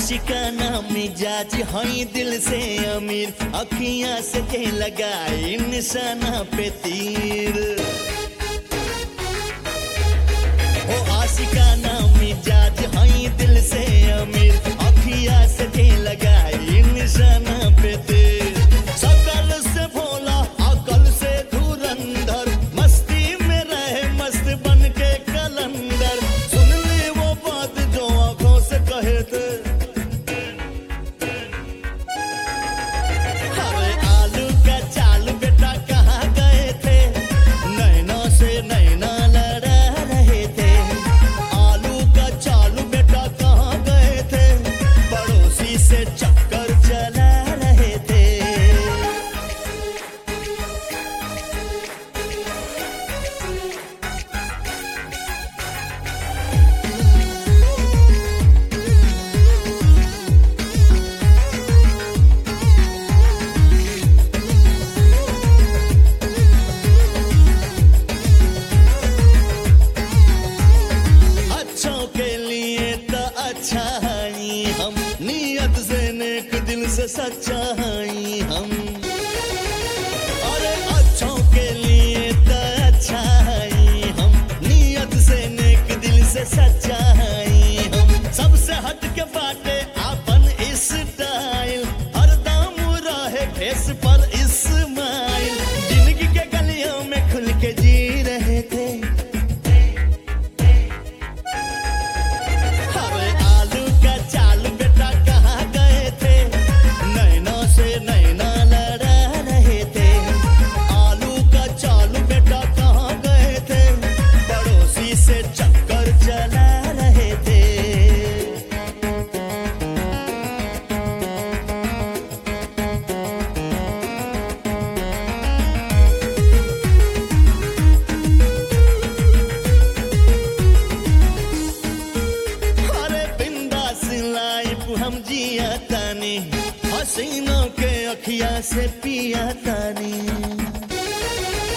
आशिकाना मिजाज हई दिल से अमीर, अखियां से के लगाई निशाना पे तीर। ओ आशिकाना मिजाज हई दिल से अमीर, अखियां से के लगाई निशाना पे तीर। सकल से भोला अकल से धुरंधर, मस्ती में रहे मस्त बन के कलंदर। सुन ली वो बात जो आंखों से कहे थे, अरे आलू का चाल बेटा कहाँ गए थे, नैना से नैना लड़ा रहे थे। आलू का चाल बेटा कहाँ गए थे, पड़ोसी से चक्कर चला रहे थे। अच्छों के लिए तो अच्छा हई हम, नियत से नेक दिल से सच्चा हई हम। अरे अच्छों के लिए तो अच्छा हई हम, नियत से नेक दिल से सच्चा हई हम। सबसे हट के बाटे अपन स्टाइल, हरदम रहे फेस पर इस्माइल। जिंदगी के गलियों में खुल के जी रहे थे, अरे आलू का चाल बेटा कहाँ गए थे, नैना से नैना लड़ा रहे थे। आलू का चाल बेटा कहाँ गए थे, पड़ोसी से चक्कर चला रहे थे। अरे बिंदास लाइफ हम जिया तानी, हसीनों के अखिया से पिया तानी।